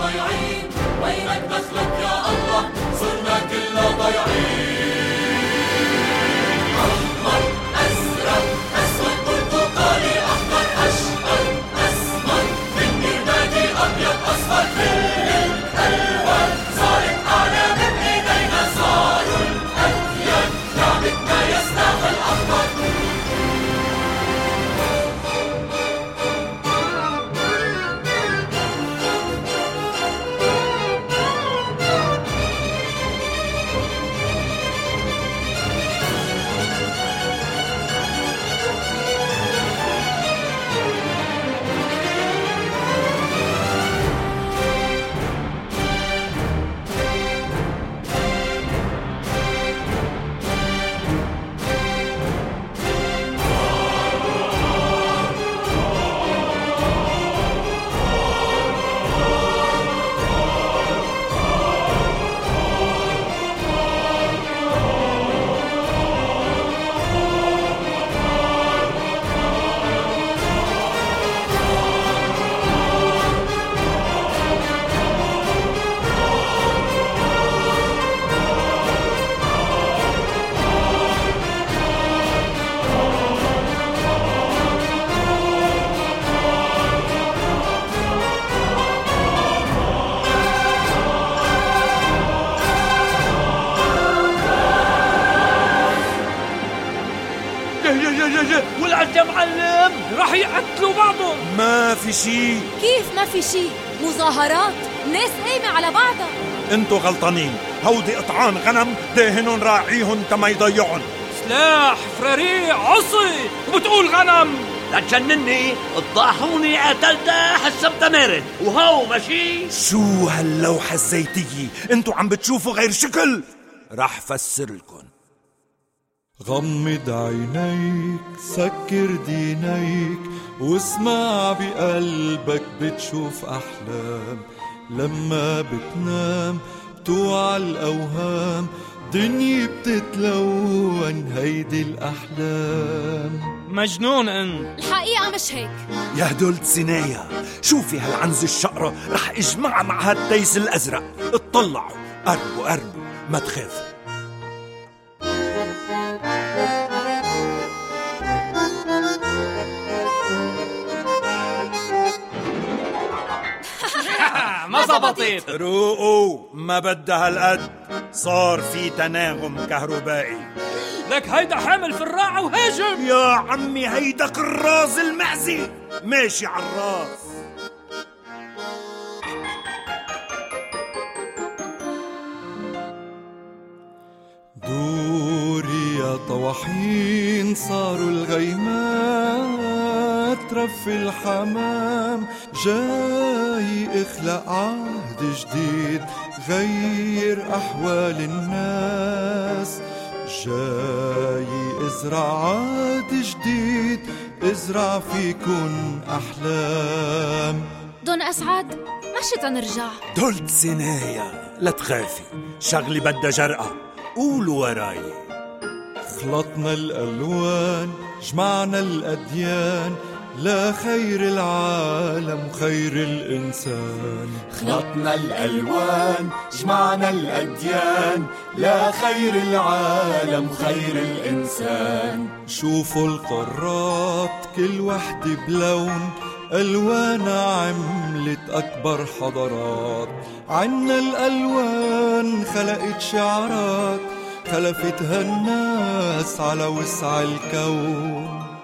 ضايعين، وينك دخلك يا الله، صرنا كلنا ضايعين. أحمر أزرق أسود برتقالي أحمر أشقر أسمر، من رمادي أبيض أصفر، كل الألوان صارت أعلى من إيدينا، صاروا الأديان لعبتنا يستاهل أحمر. ولعت يا معلم، راح يقتلوا بعضهم. ما في شي. كيف ما في شي؟ مظاهرات، ناس قايمة على بعضها. انتو غلطانين، هودي قطعان غنم داهنون راعيهن تما يضيعن. سلاح فراريع عصي وبتقول غنم؟ لا تجنني، اضاحوني قتلتها حسبتها مارد وهو ماشي. شو هاللوحة الزيتية؟ انتو عم بتشوفوا غير شكل. راح فسر لكم. غمض عينيك، سكر دينيك، واسمع بقلبك بتشوف أحلام. لما بتنام بتوعى الأوهام، دنيا بتتلون، هيدي الأحلام. مجنون انت. الحقيقة مش هيك. يا هدول سنايا، شوفي هالعنزة الشقرة، رح اجمعها مع هالتيس الأزرق. اطلعوا، قربوا ما تخافوا. ما زبطت. روقوا، ما بدها هالقد. صار في تناغم كهربائي. لك هيدا حامل في الراعة وهاجم. يا عمي هيدا كراز المعزي ماشي عالراس. دوري يا طواحين، صاروا الغيمات، رفي الحمام جاي اخلق عهد جديد، غير أحوال الناس. جاي ازرع عهد جديد، ازرع فيكن أحلام. دون أسعد مشي تنرجع. دولت سنايا، لا تخافي، شغلي بدها جرأة. قولوا وراي. خلطنا الألوان، جمعنا الأديان، لا خير العالم وخير الإنسان. خلطنا الألوان، جمعنا الأديان، لا خير العالم وخير الإنسان. شوفوا القارات كل وحدة بلون، ألوانا عملت أكبر حضارات. عنا الألوان خلقت شعارات، خلفتها الناس على وسع الكون.